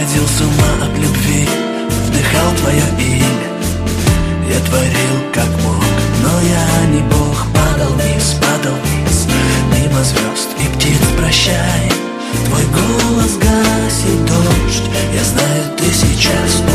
сходил с ума от любви, вдыхал твое имя. Я творил как мог, но я не бог. Падал вниз, мимо звезд и птиц, прощай. Твой голос гасит дождь, я знаю, ты сейчас